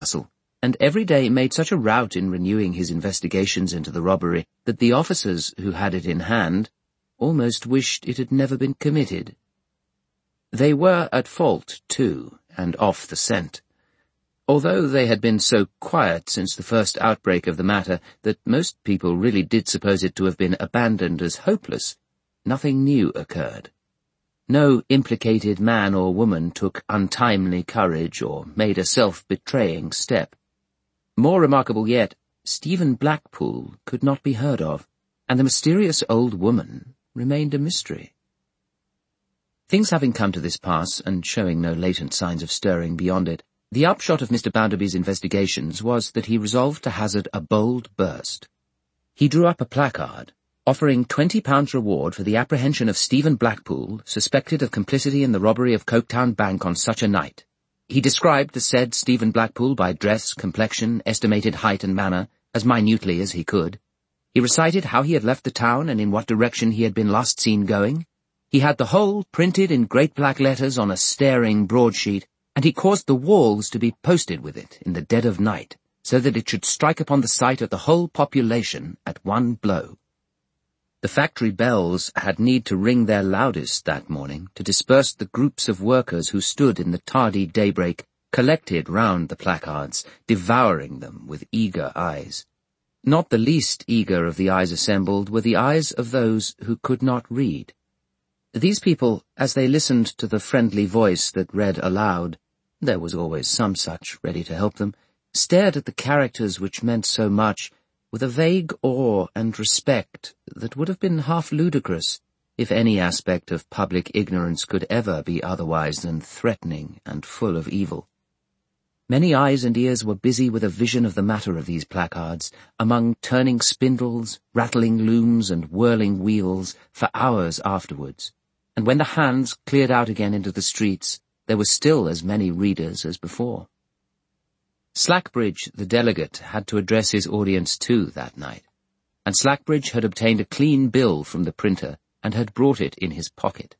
castle, and every day made such a rout in renewing his investigations into the robbery that the officers who had it in hand almost wished it had never been committed. They were at fault, too, and off the scent. Although they had been so quiet since the first outbreak of the matter that most people really did suppose it to have been abandoned as hopeless, nothing new occurred. No implicated man or woman took untimely courage or made a self-betraying step. More remarkable yet, Stephen Blackpool could not be heard of, and the mysterious old woman remained a mystery. Things having come to this pass, and showing no latent signs of stirring beyond it, the upshot of Mr. Bounderby's investigations was that he resolved to hazard a bold burst. He drew up a placard, offering £20 reward for the apprehension of Stephen Blackpool, suspected of complicity in the robbery of Coketown Bank on such a night. He described the said Stephen Blackpool by dress, complexion, estimated height and manner, as minutely as he could. He recited how he had left the town and in what direction he had been last seen going. He had the whole printed in great black letters on a staring broadsheet, and he caused the walls to be posted with it in the dead of night, so that it should strike upon the sight of the whole population at one blow. The factory bells had need to ring their loudest that morning to disperse the groups of workers who stood in the tardy daybreak, collected round the placards, devouring them with eager eyes. Not the least eager of the eyes assembled were the eyes of those who could not read. These people, as they listened to the friendly voice that read aloud, there was always some such ready to help them, stared at the characters which meant so much, with a vague awe and respect that would have been half ludicrous if any aspect of public ignorance could ever be otherwise than threatening and full of evil. Many eyes and ears were busy with a vision of the matter of these placards, among turning spindles, rattling looms, and whirling wheels, for hours afterwards, and when the hands cleared out again into the streets, there were still as many readers as before. Slackbridge, the delegate, had to address his audience too that night, and Slackbridge had obtained a clean bill from the printer and had brought it in his pocket.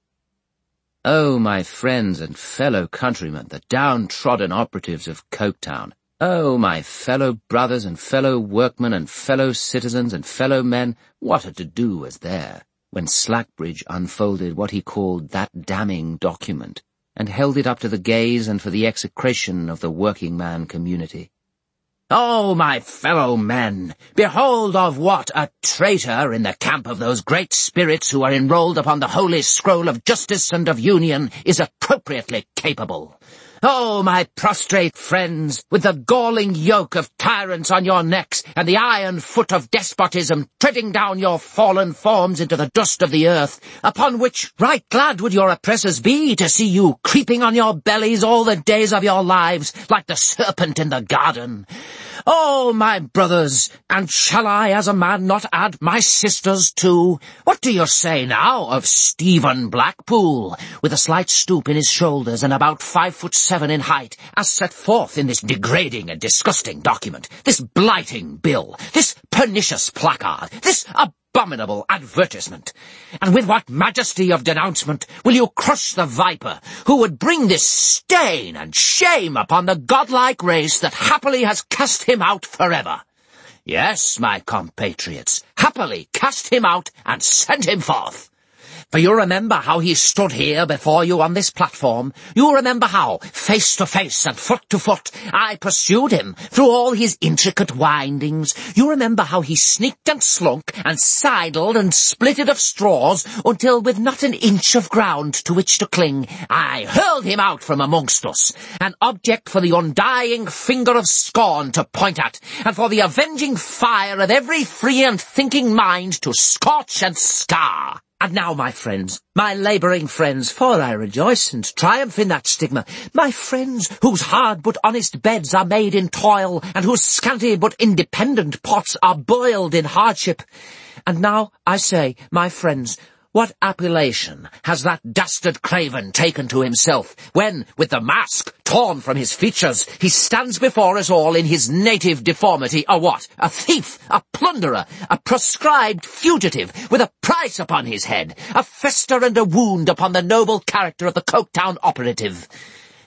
"Oh, my friends and fellow countrymen, the downtrodden operatives of Coketown! Oh, my fellow brothers and fellow workmen and fellow citizens and fellow men, what a to-do was there when Slackbridge unfolded what he called that damning document, and held it up to the gaze and for the execration of the working-man community. Oh, my fellow men, behold of what a traitor in the camp of those great spirits who are enrolled upon the holy scroll of justice and of union is appropriately capable. Oh, my prostrate friends, with the galling yoke of tyrants on your necks and the iron foot of despotism treading down your fallen forms into the dust of the earth, upon which right glad would your oppressors be to see you creeping on your bellies all the days of your lives like the serpent in the garden. Oh, my brothers, and shall I as a man not add my sisters too? What do you say now of Stephen Blackpool, with a slight stoop in his shoulders and about 5'7" in height, as set forth in this degrading and disgusting document, this blighting bill, this pernicious placard, this abominable advertisement? And with what majesty of denouncement will you crush the viper who would bring this stain and shame upon the godlike race that happily has cast him out forever? Yes, my compatriots, happily cast him out and sent him forth. For you remember how he stood here before you on this platform. You remember how, face to face and foot to foot, I pursued him through all his intricate windings. You remember how he sneaked and slunk and sidled and splitted of straws until, with not an inch of ground to which to cling, I hurled him out from amongst us, an object for the undying finger of scorn to point at, and for the avenging fire of every free and thinking mind to scorch and scar. And now, my friends, my labouring friends, for I rejoice and triumph in that stigma, my friends whose hard but honest beds are made in toil, and whose scanty but independent pots are boiled in hardship. And now, I say, my friends, what appellation has that dastard craven taken to himself, when, with the mask torn from his features, he stands before us all in his native deformity, a what? A thief, a plunderer, a proscribed fugitive, with a price upon his head, a fester and a wound upon the noble character of the Coketown operative.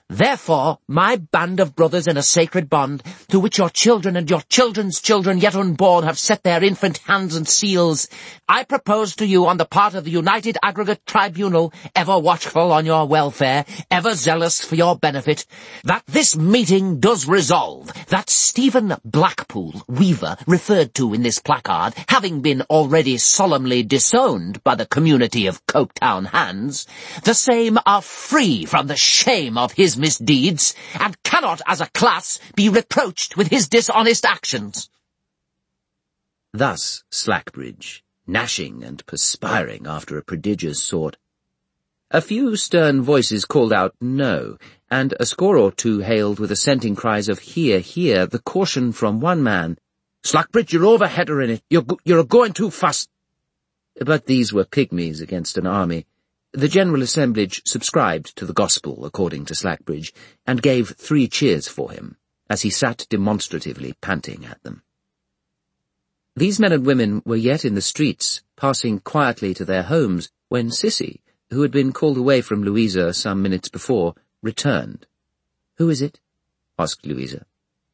Therefore, my band of brothers in a sacred bond, to which your children and your children's children yet unborn have set their infant hands and seals, I propose to you on the part of the United Aggregate Tribunal, ever watchful on your welfare, ever zealous for your benefit, that this meeting does resolve that Stephen Blackpool, weaver, referred to in this placard, having been already solemnly disowned by the community of Coketown hands, the same are free from the shame of his misdeeds, and cannot as a class be reproached with his dishonest actions. Thus Slackbridge, gnashing and perspiring after a prodigious sort. A few stern voices called out no, and a score or two hailed with assenting cries of hear, hear, the caution from one man, "Slackbridge, you're overheadering it, you're a-going too fast." But these were pygmies against an army. The general assemblage subscribed to the gospel according to Slackbridge, and gave 3 cheers for him, as he sat demonstratively panting at them. These men and women were yet in the streets, passing quietly to their homes, when Sissy, who had been called away from Louisa some minutes before, returned. "Who is it?" asked Louisa.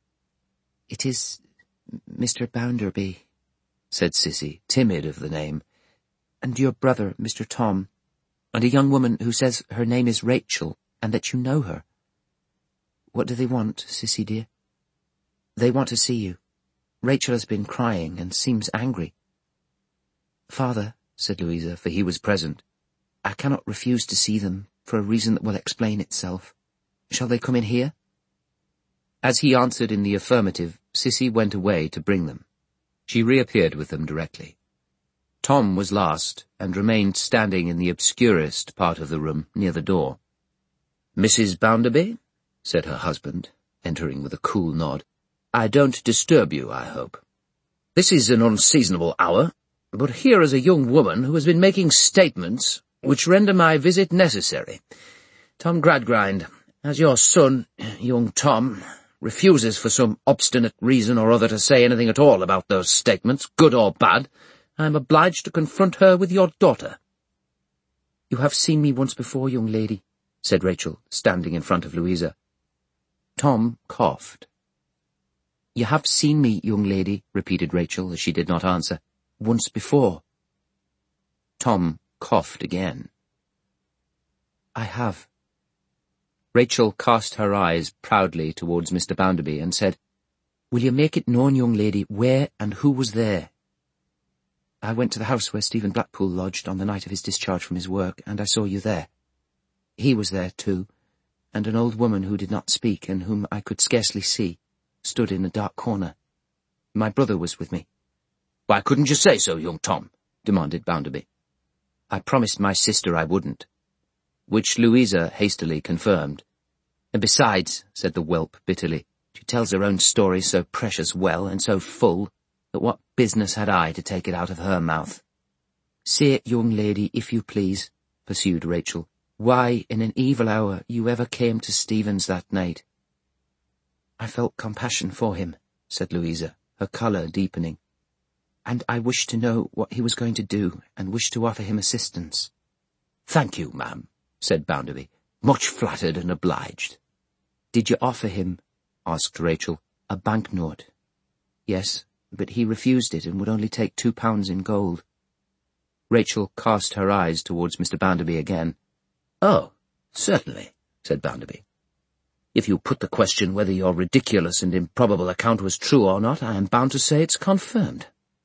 "It is Mr. Bounderby," said Sissy, timid of the name, "and your brother, Mr. Tom, and a young woman who says her name is Rachel, and that you know her. What do they want, Sissy dear?" "They want to see you. Rachel has been crying and seems angry." "Father," said Louisa, for he was present, "I cannot refuse to see them, for a reason that will explain itself. Shall they come in here?" As he answered in the affirmative, Sissy went away to bring them. She reappeared with them directly. Tom was last, and remained standing in the obscurest part of the room, near the door. "Mrs. Bounderby," said her husband, entering with a cool nod, "I don't disturb you, I hope. This is an unseasonable hour, but here is a young woman who has been making statements which render my visit necessary. Tom Gradgrind, as your son, young Tom, refuses for some obstinate reason or other to say anything at all about those statements, good or bad, I am obliged to confront her with your daughter." "You have seen me once before, young lady," said Rachel, standing in front of Louisa. Tom coughed. "You have seen me, young lady," repeated Rachel, as she did not answer, "once before." Tom coughed again. "I have." Rachel cast her eyes proudly towards Mr. Bounderby and said, "Will you make it known, young lady, where and who was there?" "I went to the house where Stephen Blackpool lodged on the night of his discharge from his work, and I saw you there. He was there, too, and an old woman who did not speak, and whom I could scarcely see, stood in a dark corner. My brother was with me." "Why couldn't you say so, young Tom?" demanded Bounderby. "I promised my sister I wouldn't." Which Louisa hastily confirmed. "And besides," said the whelp bitterly, "she tells her own story so precious well and so full, that what business had I to take it out of her mouth?" "Say it, young lady, if you please," pursued Rachel, "why, in an evil hour, you ever came to Stephen's that night." "I felt compassion for him," said Louisa, her colour deepening, "and I wished to know what he was going to do, and wished to offer him assistance." "Thank you, ma'am," said Bounderby, "much flattered and obliged." "Did you offer him," asked Rachel, "a banknote?" "Yes, but he refused it and would only take £2 in gold." Rachel cast her eyes towards Mr. Bounderby again. "Oh, certainly," said Bounderby. "If you put the question whether your ridiculous and improbable account was true or not, I am bound to say it's confirmed."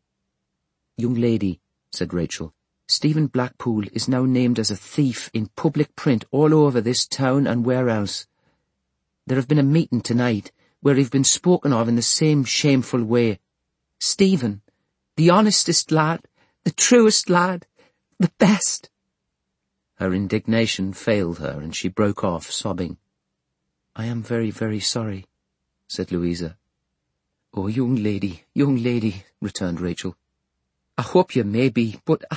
"Young lady," said Rachel, "Stephen Blackpool is now named as a thief in public print all over this town and where else. There have been a meeting tonight where he've been spoken of in the same shameful way. Stephen, the honestest lad, the truest lad, the best." Her indignation failed her, and she broke off, sobbing. "I am very, very sorry," said Louisa. "Oh, young lady, returned Rachel. "I hope you may be, but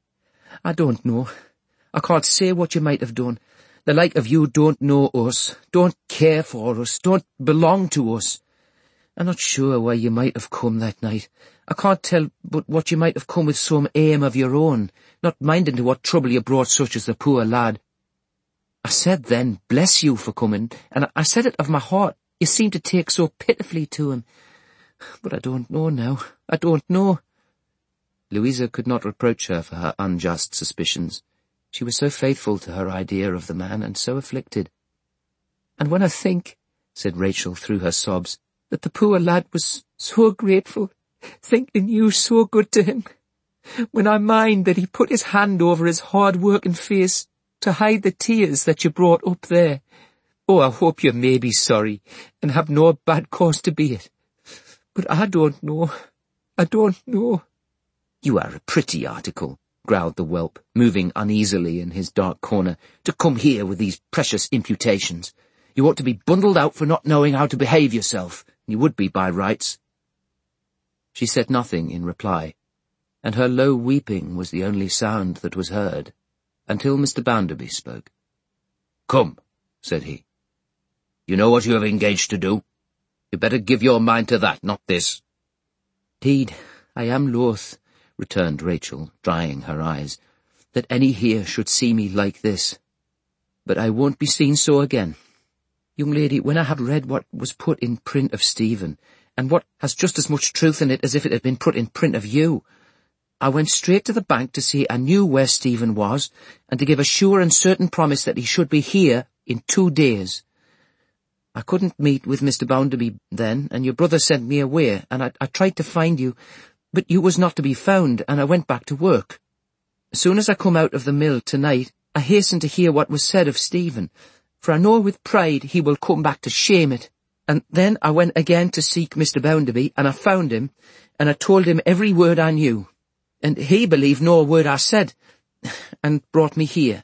I don't know. I can't say what you might have done. The like of you don't know us, don't care for us, don't belong to us. I'm not sure why you might have come that night. I can't tell but what you might have come with some aim of your own, not minding to what trouble you brought such as the poor lad." I said then, bless you for coming, and I said it of my heart. You seem to take so pitifully to him. But I don't know now. I don't know. Louisa could not reproach her for her unjust suspicions. She was so faithful to her idea of the man, and so afflicted. And when I think, said Rachel through her sobs, that the poor lad was so grateful, thinking you so good to him, when I mind that he put his hand over his hard-working face to hide the tears that you brought up there. Oh, I hope you may be sorry, and have no bad cause to be it. But I don't know. I don't know. You are a pretty article, growled the whelp, moving uneasily in his dark corner, to come here with these precious imputations. You ought to be bundled out for not knowing how to behave yourself. You would be by rights. She said nothing in reply, and her low weeping was the only sound that was heard, until Mr. Bounderby spoke. "Come," said he. "You know what you have engaged to do. You better give your mind to that, not this." "'Deed, I am loath," returned Rachel, drying her eyes, "that any here should see me like this. But I won't be seen so again. Young lady, when I have read what was put in print of Stephen, and what has just as much truth in it as if it had been put in print of you, I went straight to the bank to see I knew where Stephen was, and to give a sure and certain promise that he should be here in 2 days. I couldn't meet with Mr. Bounderby then, and your brother sent me away, and I tried to find you, but you was not to be found, and I went back to work. As soon as I come out of the mill tonight, I hastened to hear what was said of Stephen, for I know with pride he will come back to shame it. And then I went again to seek Mr. Bounderby, and I found him, and I told him every word I knew. And he believed no word I said, and brought me here."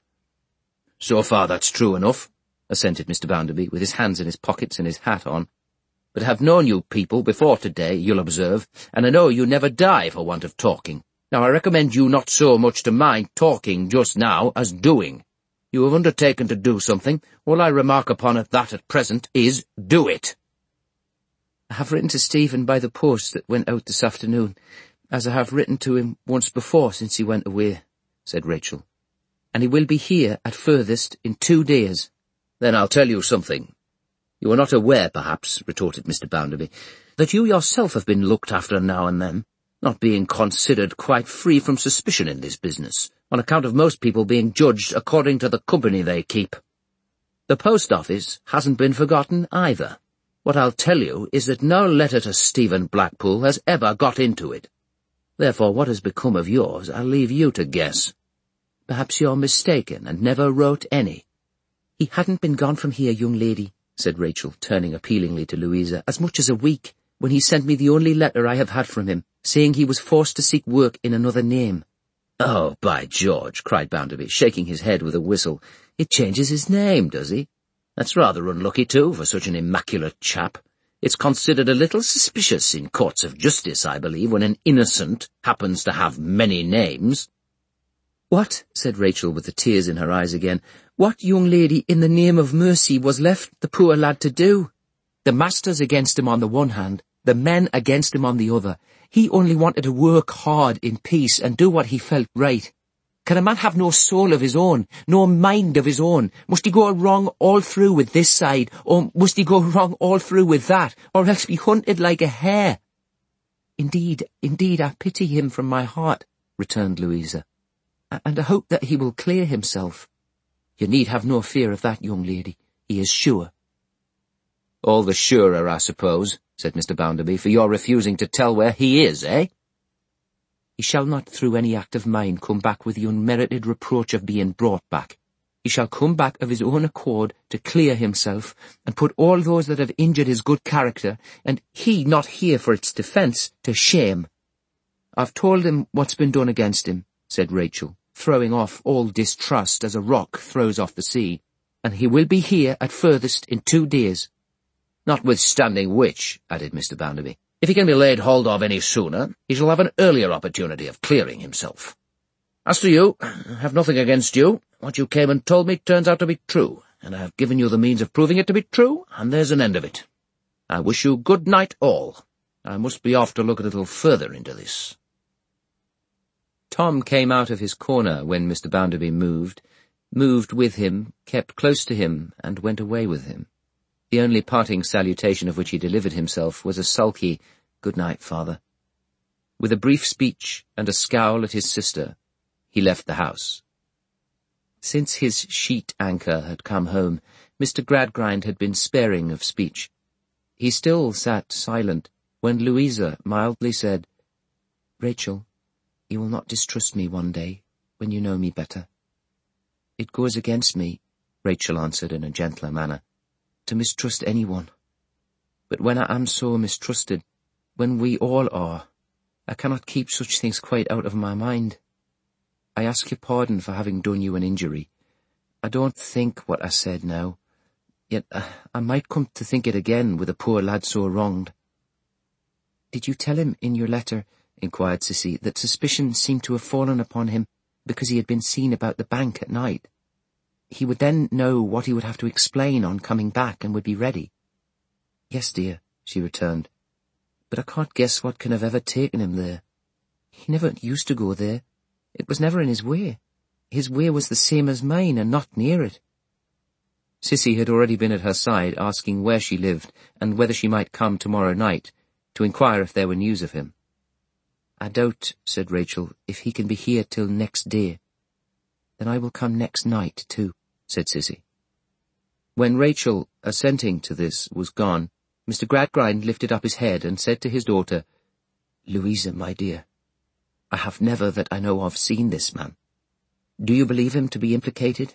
"So far that's true enough," assented Mr. Bounderby, with his hands in his pockets and his hat on. "But I have known you people before today, you'll observe, and I know you never die for want of talking. Now I recommend you not so much to mind talking just now as doing. You have undertaken to do something. All I remark upon it that at present is, do it." "I have written to Stephen by the post that went out this afternoon, as I have written to him once before since he went away," said Rachel. "And he will be here at furthest in 2 days. "Then I'll tell you something. You are not aware, perhaps," retorted Mr. Bounderby, "that you yourself have been looked after now and then, not being considered quite free from suspicion in this business, on account of most people being judged according to the company they keep. The post office hasn't been forgotten either. What I'll tell you is that no letter to Stephen Blackpool has ever got into it. Therefore what has become of yours I'll leave you to guess. Perhaps you're mistaken and never wrote any." "He hadn't been gone from here, young lady," said Rachel, turning appealingly to Louisa, "as much as a week, when he sent me the only letter I have had from him, saying he was forced to seek work in another name." "Oh, by George," cried Bounderby, shaking his head with a whistle. "It changes his name, does he? That's rather unlucky, too, for such an immaculate chap. It's considered a little suspicious in courts of justice, I believe, when an innocent happens to have many names." "What," said Rachel with the tears in her eyes again, "what, young lady, in the name of mercy was left the poor lad to do? The masters against him on the one hand, the men against him on the other. He only wanted to work hard in peace and do what he felt right. Can a man have no soul of his own, no mind of his own? Must he go wrong all through with this side, or must he go wrong all through with that, or else be hunted like a hare?" Indeed, I pity him from my heart," returned Louisa, "and I hope that he will clear himself. You need have no fear of that, young lady. He is sure." "All the surer, I suppose," said Mr. Bounderby, "for your refusing to tell where he is, eh?" "He shall not through any act of mine come back with the unmerited reproach of being brought back. He shall come back of his own accord to clear himself, and put all those that have injured his good character, and he not here for its defence, to shame. I've told him what's been done against him," said Rachel, throwing off all distrust as a rock throws off the sea, "and he will be here at furthest in 2 days. "Notwithstanding which," added Mr. Bounderby, "if he can be laid hold of any sooner, he shall have an earlier opportunity of clearing himself. As to you, I have nothing against you. What you came and told me turns out to be true, and I have given you the means of proving it to be true, and there's an end of it. I wish you good night all. I must be off to look a little further into this." Tom came out of his corner when Mr. Bounderby moved, moved with him, kept close to him, and went away with him. The only parting salutation of which he delivered himself was a sulky, "Good night, father." With a brief speech and a scowl at his sister, he left the house. Since his sheet anchor had come home, Mr. Gradgrind had been sparing of speech. He still sat silent when Louisa mildly said, "Rachel, you will not distrust me one day, when you know me better." "It goes against me," Rachel answered in a gentler manner, "to mistrust anyone. But when I am so mistrusted, when we all are, I cannot keep such things quite out of my mind. I ask your pardon for having done you an injury. I don't think what I said now, yet I might come to think it again with a poor lad so wronged." "Did you tell him in your letter," inquired Sissy, "that suspicion seemed to have fallen upon him because he had been seen about the bank at night? He would then know what he would have to explain on coming back and would be ready." "Yes, dear," she returned, "but I can't guess what can have ever taken him there. He never used to go there. It was never in his way. His way was the same as mine, and not near it." Sissy had already been at her side, asking where she lived, and whether she might come tomorrow night, to inquire if there were news of him. "I doubt," said Rachel, "if he can be here till next day." "Then I will come next night, too," said Sissy. When Rachel, assenting to this, was gone, Mr. Gradgrind lifted up his head and said to his daughter, "Louisa, my dear, I have never, that I know of, seen this man. Do you believe him to be implicated?"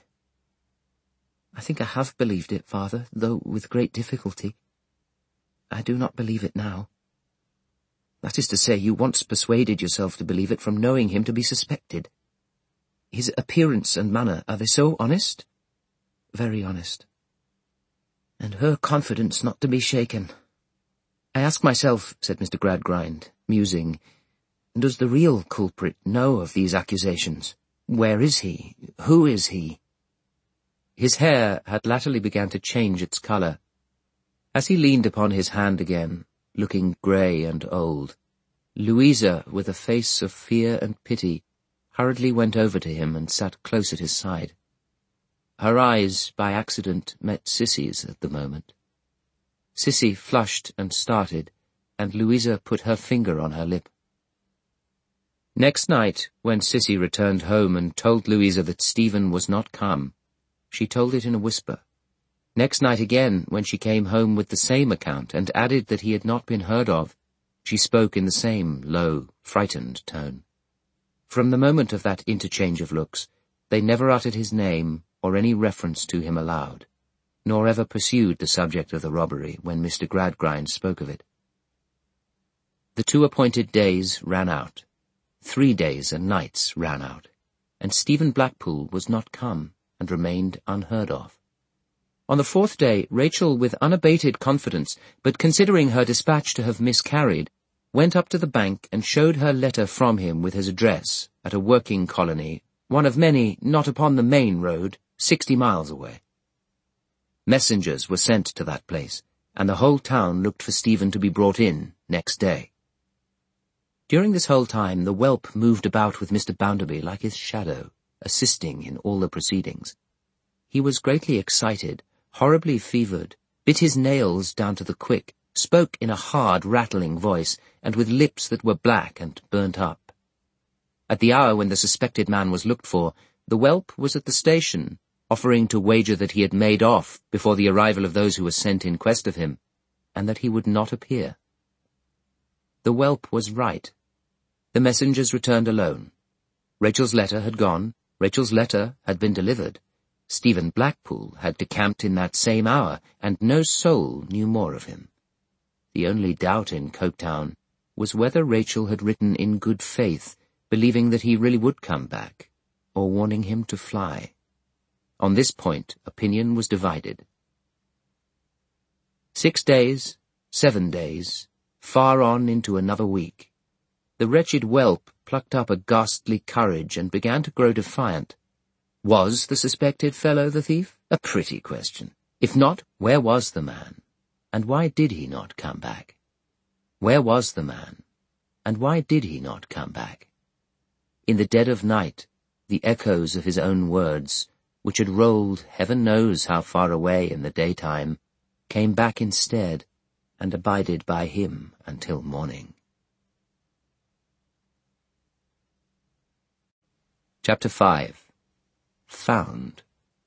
"I think I have believed it, father, though with great difficulty. I do not believe it now." "That is to say, you once persuaded yourself to believe it from knowing him to be suspected. His appearance and manner, are they so honest?" "Very honest." "And her confidence not to be shaken. I ask myself," said Mr. Gradgrind, musing, "does the real culprit know of these accusations? Where is he? Who is he?" His hair had latterly begun to change its colour. As he leaned upon his hand again, looking grey and old, Louisa, with a face of fear and pity, hurriedly went over to him and sat close at his side. Her eyes, by accident, met Sissy's at the moment. Sissy flushed and started, and Louisa put her finger on her lip. Next night, when Sissy returned home and told Louisa that Stephen was not come, she told it in a whisper. Next night again, when she came home with the same account and added that he had not been heard of, she spoke in the same low, frightened tone. From the moment of that interchange of looks, they never uttered his name or any reference to him aloud, nor ever pursued the subject of the robbery when Mr. Gradgrind spoke of it. The 2 appointed days ran out. 3 days and nights ran out, and Stephen Blackpool was not come, and remained unheard of. On the 4th day, Rachel, with unabated confidence, but considering her dispatch to have miscarried, went up to the bank and showed her letter from him with his address at a working colony, one of many not upon the main road, 60 miles away. Messengers were sent to that place, and the whole town looked for Stephen to be brought in next day. During this whole time the whelp moved about with Mr. Bounderby like his shadow, assisting in all the proceedings. He was greatly excited, horribly fevered, bit his nails down to the quick, spoke in a hard, rattling voice, and with lips that were black and burnt up. At the hour when the suspected man was looked for, the whelp was at the station, offering to wager that he had made off before the arrival of those who were sent in quest of him, and that he would not appear. The whelp was right. The messengers returned alone. Rachel's letter had gone, Rachel's letter had been delivered. Stephen Blackpool had decamped in that same hour, and no soul knew more of him. The only doubt in Coketown was whether Rachel had written in good faith, believing that he really would come back, or warning him to fly. On this point opinion was divided. 6 days, 7 days, far on into another week, the wretched whelp plucked up a ghastly courage and began to grow defiant. Was the suspected fellow the thief? A pretty question. If not, where was the man? And why did he not come back? Where was the man? And why did he not come back? In the dead of night, the echoes of his own words which had rolled heaven knows how far away in the daytime, came back instead and abided by him until morning. Chapter 5. Found.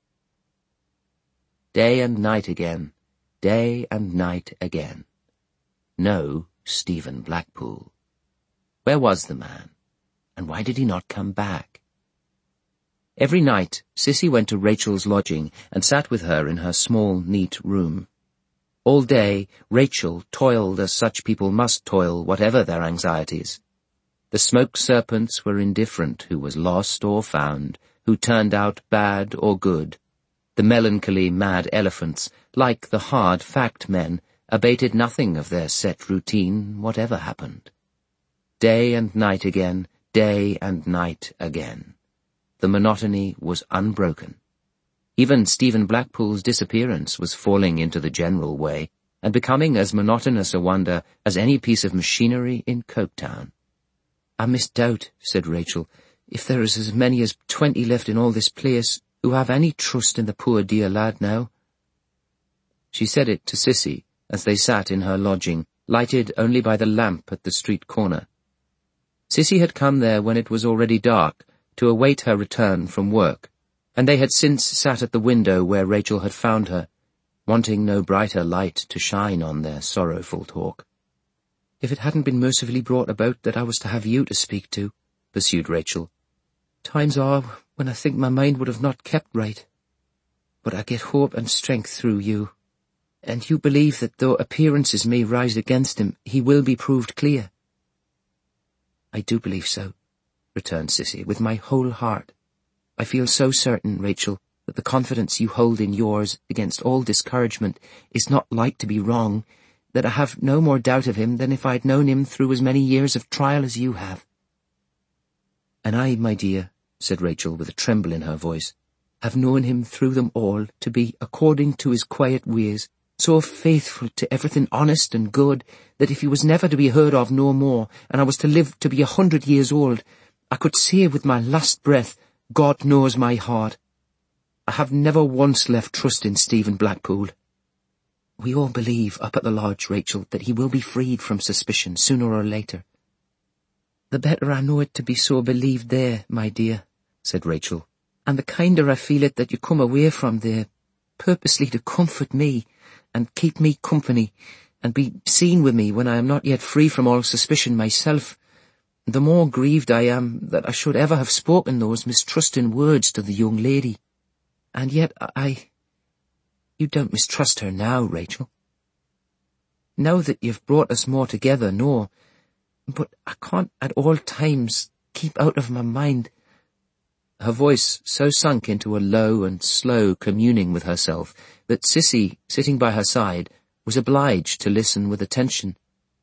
Day and night again, day and night again. No Stephen Blackpool. Where was the man, and why did he not come back? Every night, Cissy went to Rachel's lodging and sat with her in her small, neat room. All day, Rachel toiled as such people must toil, whatever their anxieties. The smoke serpents were indifferent who was lost or found, who turned out bad or good. The melancholy mad elephants, like the hard fact men, abated nothing of their set routine, whatever happened. Day and night again, day and night again. The monotony was unbroken. Even Stephen Blackpool's disappearance was falling into the general way, and becoming as monotonous a wonder as any piece of machinery in Coketown. "I misdoubt," said Rachel, "if there is as many as 20 left in all this place who have any trust in the poor dear lad now." She said it to Cissy as they sat in her lodging, lighted only by the lamp at the street corner. Cissy had come there when it was already dark to await her return from work, and they had since sat at the window where Rachel had found her, wanting no brighter light to shine on their sorrowful talk. "If it hadn't been mercifully brought about that I was to have you to speak to," pursued Rachel, "times are when I think my mind would have not kept right. But I get hope and strength through you, and you believe that though appearances may rise against him, he will be proved clear." "I do believe so," returned Cissy, "with my whole heart. I feel so certain, Rachel, that the confidence you hold in yours against all discouragement is not like to be wrong, that I have no more doubt of him than if I had known him through as many years of trial as you have." "And I, my dear," said Rachel with a tremble in her voice, "have known him through them all to be, according to his quiet ways, so faithful to everything honest and good, that if he was never to be heard of no more, and I was to live to be 100 years old, I could say with my last breath, 'God knows my heart.' I have never once left trust in Stephen Blackpool. We all believe up at the lodge, Rachel, that he will be freed from suspicion sooner or later." "The better I know it to be so believed there, my dear," said Rachel, "and the kinder I feel it that you come away from there, purposely to comfort me, and keep me company, and be seen with me when I am not yet free from all suspicion myself, the more grieved I am that I should ever have spoken those mistrusting words to the young lady. And yet You don't mistrust her now, Rachel? Now that you've brought us more together, no. But I can't at all times keep out of my mind—" Her voice so sunk into a low and slow communing with herself that Cissy, sitting by her side, was obliged to listen with attention.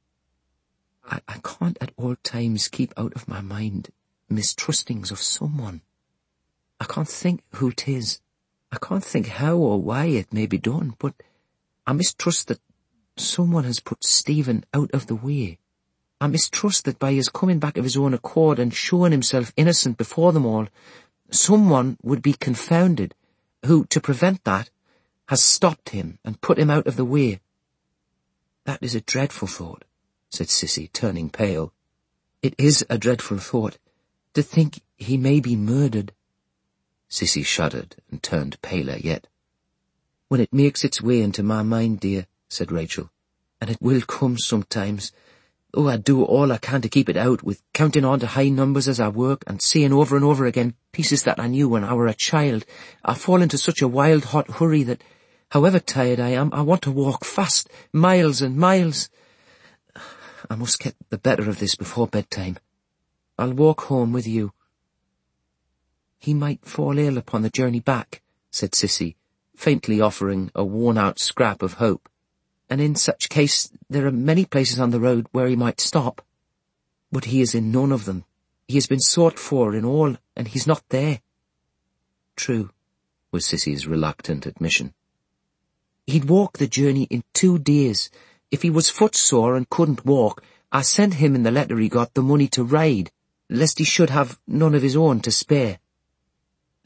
I can't at all times keep out of my mind mistrustings of someone. I can't think who 'tis. I can't think how or why it may be done, but I mistrust that someone has put Stephen out of the way. I mistrust that by his coming back of his own accord and showing himself innocent before them all, someone would be confounded, who, to prevent that, has stopped him and put him out of the way. "That is a dreadful thought," said Cissy, turning pale. "It is a dreadful thought, to think he may be murdered." Cissy shuddered and turned paler yet. "When it makes its way into my mind, dear," said Rachel, "and it will come sometimes, though I do all I can to keep it out, with counting on to high numbers as I work, and seeing over and over again pieces that I knew when I were a child, I fall into such a wild hot hurry that, however tired I am, I want to walk fast, miles and miles. I must get the better of this before bedtime. I'll walk home with you." "He might fall ill upon the journey back," said Cissy, faintly offering a worn-out scrap of hope. "And in such case there are many places on the road where he might stop. But he is in none of them. He has been sought for in all, and he's not there." "True," was Cissy's reluctant admission. "He'd walk the journey in 2 days. If he was footsore and couldn't walk, I sent him in the letter he got the money to ride, lest he should have none of his own to spare."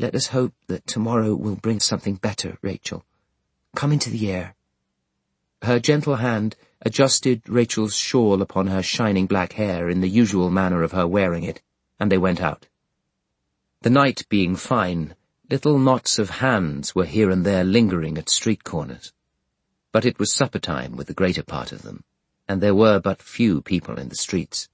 Let us hope that tomorrow will bring something better, Rachel. Come into the air." Her gentle hand adjusted Rachel's shawl upon her shining black hair in the usual manner of her wearing it, and they went out. The night being fine, little knots of hands were here and there lingering at street corners. But it was supper time with the greater part of them, and there were but few people in the streets.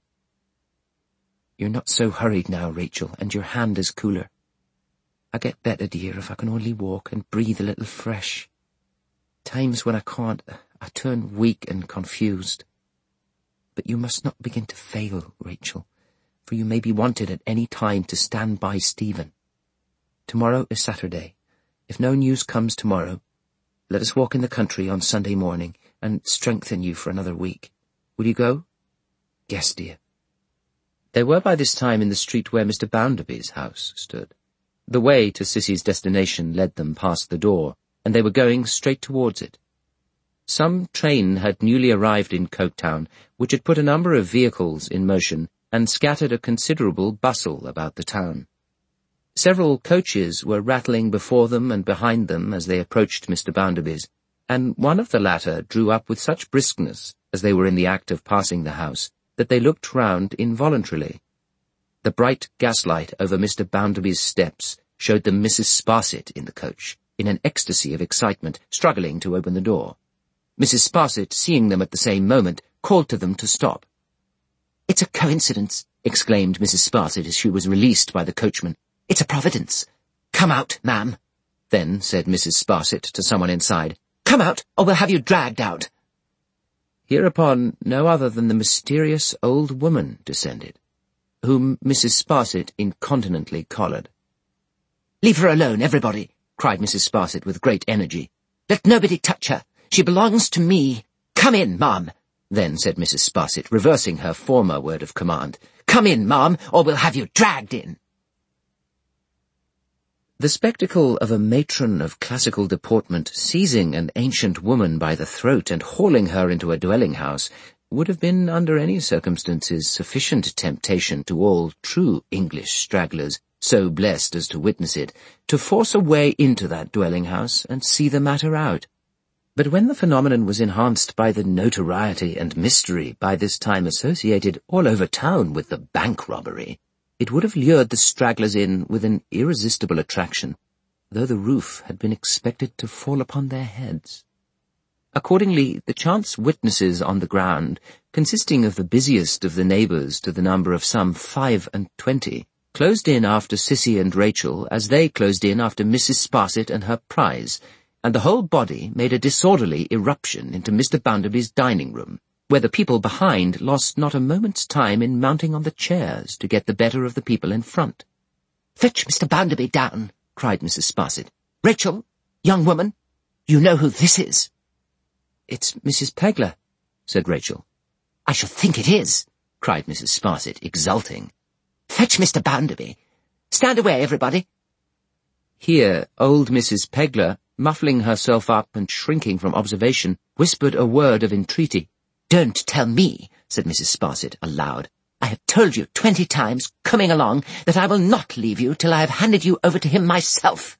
"You're not so hurried now, Rachel, and your hand is cooler. I get better, dear, if I can only walk and breathe a little fresh. Times when I can't, I turn weak and confused. But you must not begin to fail, Rachel, for you may be wanted at any time to stand by Stephen. Tomorrow is Saturday. If no news comes tomorrow, let us walk in the country on Sunday morning and strengthen you for another week. Will you go?" "Yes, dear." They were by this time in the street where Mr. Bounderby's house stood. The way to Cissy's destination led them past the door, and they were going straight towards it. Some train had newly arrived in Coketown, which had put a number of vehicles in motion and scattered a considerable bustle about the town. Several coaches were rattling before them and behind them as they approached Mr. Bounderby's, and one of the latter drew up with such briskness as they were in the act of passing the house that they looked round involuntarily. The bright gaslight over Mr. Bounderby's steps showed them Mrs. Sparsit in the coach, in an ecstasy of excitement, struggling to open the door. Mrs. Sparsit, seeing them at the same moment, called to them to stop. "It's a coincidence," exclaimed Mrs. Sparsit as she was released by the coachman. "It's a providence. Come out, ma'am." Then said Mrs. Sparsit to someone inside, "Come out, or we'll have you dragged out." Hereupon no other than the mysterious old woman descended, whom Mrs. Sparsit incontinently collared. "Leave her alone, everybody," cried Mrs. Sparsit with great energy. "Let nobody touch her. She belongs to me. Come in, ma'am." Then said Mrs. Sparsit, reversing her former word of command, "Come in, ma'am, or we'll have you dragged in." The spectacle of a matron of classical deportment seizing an ancient woman by the throat and hauling her into a dwelling-house would have been, under any circumstances, sufficient temptation to all true English stragglers, so blessed as to witness it, to force a way into that dwelling-house and see the matter out. But when the phenomenon was enhanced by the notoriety and mystery by this time associated all over town with the bank robbery, it would have lured the stragglers in with an irresistible attraction, though the roof had been expected to fall upon their heads. Accordingly, the chance witnesses on the ground, consisting of the busiest of the neighbours to the number of some 25, closed in after Cissy and Rachel as they closed in after Mrs. Sparsit and her prize, and the whole body made a disorderly irruption into Mr. Bounderby's dining-room, where the people behind lost not a moment's time in mounting on the chairs to get the better of the people in front. "Fetch Mr. Bounderby down," cried Mrs. Sparsit. "Rachel, young woman, you know who this is." "It's Mrs. Pegler," said Rachel. "I should think it is," cried Mrs. Sparsit, exulting. "Fetch Mr. Bounderby. Stand away, everybody." Here old Mrs. Pegler, muffling herself up and shrinking from observation, whispered a word of entreaty. "Don't tell me," said Mrs. Sparsit aloud. "I have told you 20 times, coming along, that I will not leave you till I have handed you over to him myself."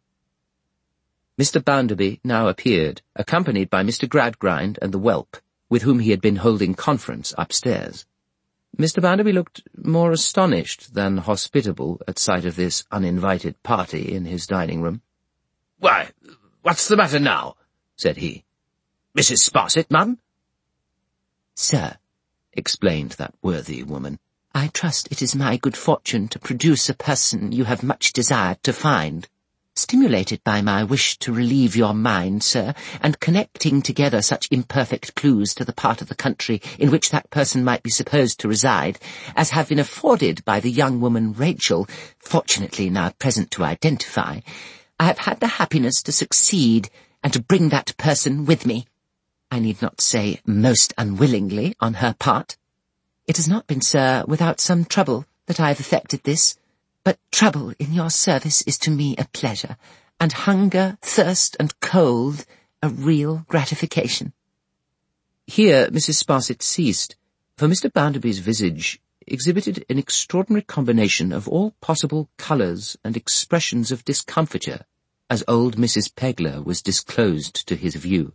Mr. Bounderby now appeared, accompanied by Mr. Gradgrind and the whelp, with whom he had been holding conference upstairs. Mr. Bounderby looked more astonished than hospitable at sight of this uninvited party in his dining-room. "Why, what's the matter now?" said he. "Mrs. Sparsit, ma'am?" "Sir," explained that worthy woman, "I trust it is my good fortune to produce a person you have much desired to find. Stimulated by my wish to relieve your mind, sir, and connecting together such imperfect clues to the part of the country in which that person might be supposed to reside, as have been afforded by the young woman Rachel, fortunately now present to identify, I have had the happiness to succeed and to bring that person with me. I need not say most unwillingly on her part. It has not been, sir, without some trouble that I have effected this, but trouble in your service is to me a pleasure, and hunger, thirst, and cold a real gratification." Here Mrs. Sparsit ceased, for Mr. Bounderby's visage, exhibited an extraordinary combination of all possible colours and expressions of discomfiture, as old Mrs. Pegler was disclosed to his view.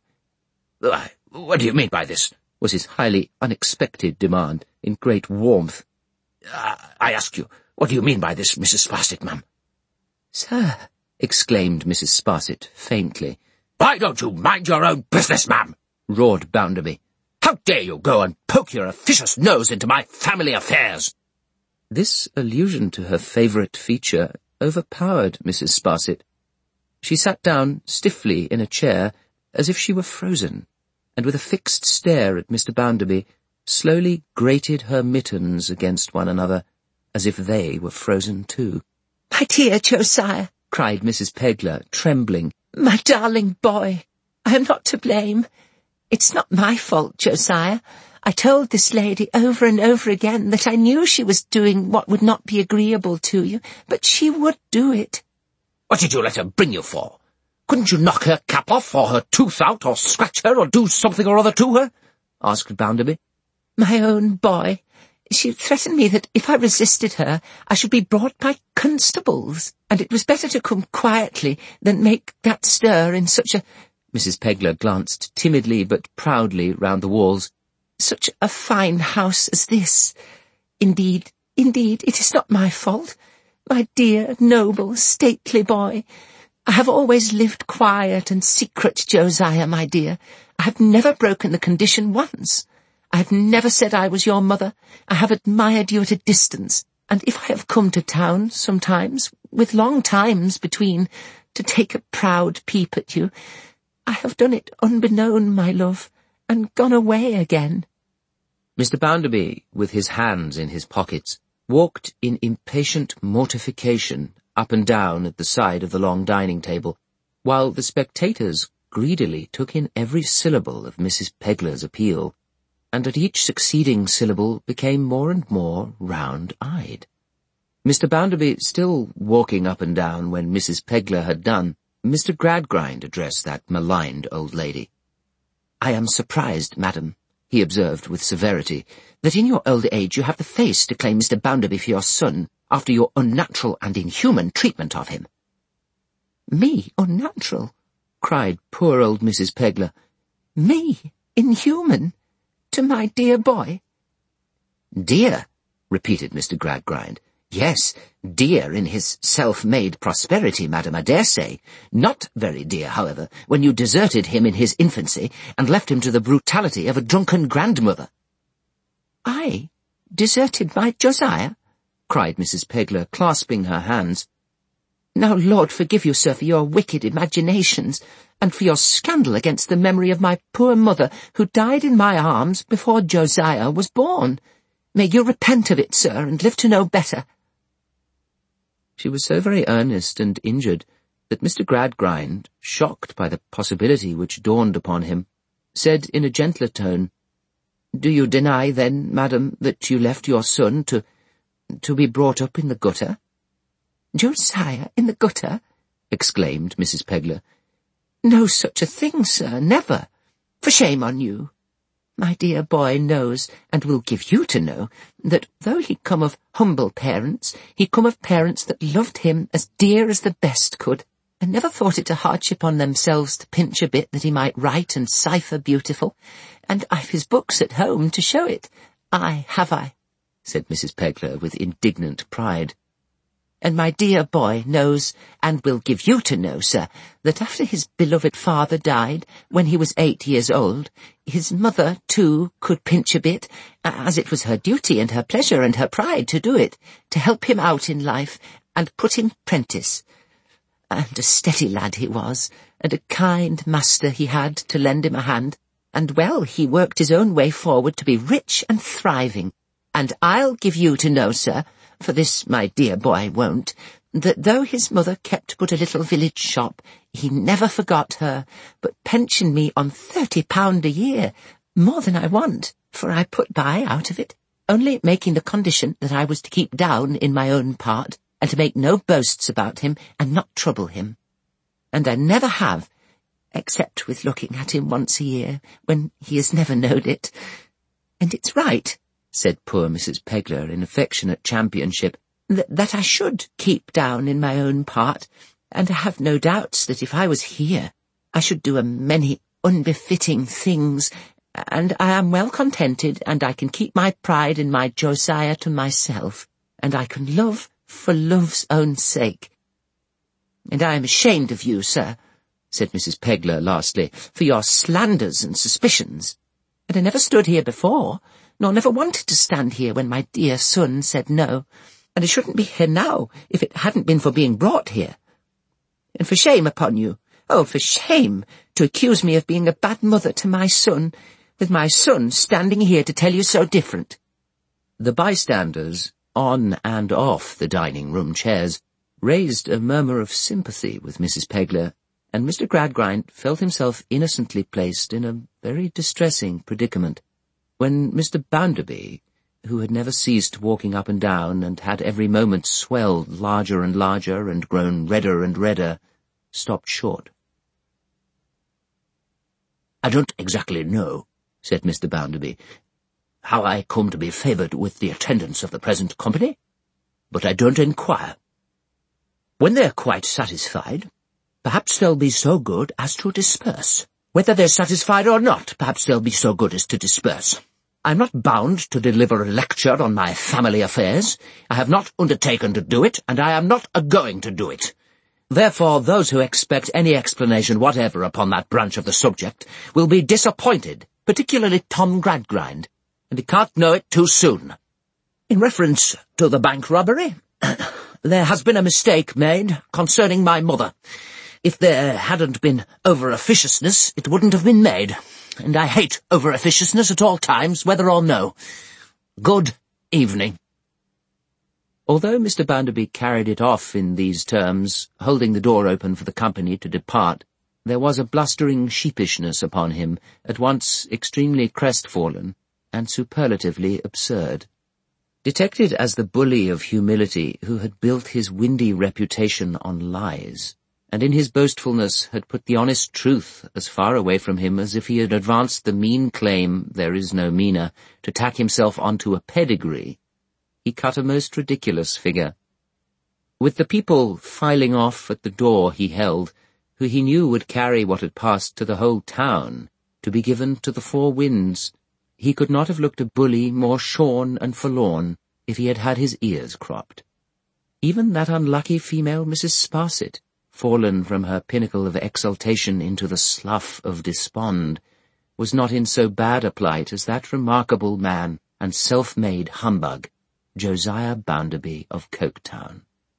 What do you mean by this? Was his highly unexpected demand, in great warmth. I ask you, what do you mean by this, Mrs. Sparsit, ma'am? Sir, exclaimed Mrs. Sparsit faintly. Why don't you mind your own business, ma'am? Roared Bounderby. How dare you go and poke your officious nose into my family affairs? This allusion to her favourite feature overpowered Mrs. Sparsit. She sat down stiffly in a chair, as if she were frozen, and with a fixed stare at Mr. Bounderby, slowly grated her mittens against one another, as if they were frozen too. "My dear Josiah," cried Mrs. Pegler, trembling. "My darling boy, I am not to blame. It's not my fault, Josiah. I told this lady over and over again that I knew she was doing what would not be agreeable to you, but she would do it." What did you let her bring you for? Couldn't you knock her cap off, or her tooth out, or scratch her, or do something or other to her? Asked Bounderby. "My own boy. She threatened me that if I resisted her, I should be brought by constables, and it was better to come quietly than make that stir in such a—" Mrs. Pegler glanced timidly but proudly round the walls. "Such a fine house as this. Indeed, it is not my fault. My dear, noble, stately boy. I have always lived quiet and secret, Josiah, my dear. I have never broken the condition once. I have never said I was your mother. I have admired you at a distance, and if I have come to town sometimes, with long times between, to take a proud peep at you, I have done it unbeknown, my love, and gone away again." Mr. Bounderby, with his hands in his pockets, walked in impatient mortification up and down at the side of the long dining table, while the spectators greedily took in every syllable of Mrs. Pegler's appeal, and at each succeeding syllable became more and more round-eyed. Mr. Bounderby still walking up and down when Mrs. Pegler had done, Mr. Gradgrind addressed that maligned old lady. "I am surprised, madam," he observed with severity, "that in your old age you have the face to claim Mr. Bounderby for your son, after your unnatural and inhuman treatment of him." "Me unnatural?" cried poor old Mrs. Pegler. "Me inhuman? To my dear boy?" "Dear," repeated Mr. Gradgrind. "Yes, dear in his self-made prosperity, madam, I dare say. Not very dear, however, when you deserted him in his infancy and left him to the brutality of a drunken grandmother." "I deserted my Josiah?" cried Mrs. Pegler, clasping her hands. "Now, Lord forgive you, sir, for your wicked imaginations, and for your scandal against the memory of my poor mother, who died in my arms before Josiah was born. May you repent of it, sir, and live to know better." She was so very earnest and injured that Mr. Gradgrind, shocked by the possibility which dawned upon him, said in a gentler tone, "Do you deny, then, madam, that you left your son to be brought up in the gutter?" "Josiah in the gutter?" exclaimed Mrs. Pegler. "No such a thing, sir, never. For shame on you. My dear boy knows, and will give you to know, that though he come of humble parents, he come of parents that loved him as dear as the best could, and never thought it a hardship on themselves to pinch a bit that he might write and cipher beautiful, and I've his books at home to show it. Aye, have I," said Mrs. Pegler with indignant pride. "And my dear boy knows, and will give you to know, sir, that after his beloved father died, when he was 8 years old, his mother, too, could pinch a bit, as it was her duty and her pleasure and her pride to do it, to help him out in life, and put him 'prentice. And a steady lad he was, and a kind master he had to lend him a hand, and well, he worked his own way forward to be rich and thriving. And I'll give you to know, sir, for this my dear boy won't, that though his mother kept but a little village shop, he never forgot her, but pensioned me on £30 a year, more than I want, for I put by out of it, only making the condition that I was to keep down in my own part, and to make no boasts about him, and not trouble him. And I never have, except with looking at him once a year, when he has never known it. And it's right, said poor Mrs. Pegler in affectionate championship, that I should keep down in my own part, and I have no doubts that if I was here, I should do a many unbefitting things, and I am well contented, and I can keep my pride and my Josiah to myself, and I can love for love's own sake. And I am ashamed of you, sir, said Mrs. Pegler lastly, for your slanders and suspicions. And I never stood here before, nor never wanted to stand here when my dear son said no, and I shouldn't be here now if it hadn't been for being brought here. And for shame upon you, oh, for shame, to accuse me of being a bad mother to my son, with my son standing here to tell you so different. The bystanders, on and off the dining-room chairs, raised a murmur of sympathy with Mrs. Pegler, and Mr. Gradgrind felt himself innocently placed in a very distressing predicament, when Mr. Bounderby, who had never ceased walking up and down and had every moment swelled larger and larger and grown redder and redder, stopped short. "I don't exactly know," said Mr. Bounderby, "how I come to be favoured with the attendance of the present company, but I don't inquire. When they're quite satisfied, perhaps they'll be so good as to disperse. Whether they're satisfied or not, perhaps they'll be so good as to disperse. I'm not bound to deliver a lecture on my family affairs. I have not undertaken to do it, and I am not a-going to do it. Therefore, those who expect any explanation whatever upon that branch of the subject will be disappointed, particularly Tom Gradgrind, and he can't know it too soon. In reference to the bank robbery, there has been a mistake made concerning my mother. If there hadn't been over-officiousness, it wouldn't have been made, and I hate over-officiousness at all times, whether or no. Good evening." Although Mr. Bounderby carried it off in these terms, holding the door open for the company to depart, there was a blustering sheepishness upon him, at once extremely crestfallen and superlatively absurd. Detected as the bully of humility who had built his windy reputation on lies, and in his boastfulness had put the honest truth as far away from him as if he had advanced the mean claim, there is no meaner, to tack himself onto a pedigree, he cut a most ridiculous figure. With the people filing off at the door he held, who he knew would carry what had passed to the whole town, to be given to the four winds, he could not have looked a bully more shorn and forlorn if he had had his ears cropped. Even that unlucky female Mrs. Sparsit, fallen from her pinnacle of exaltation into the slough of despond, was not in so bad a plight as that remarkable man and self-made humbug, Josiah Bounderby of Coketown.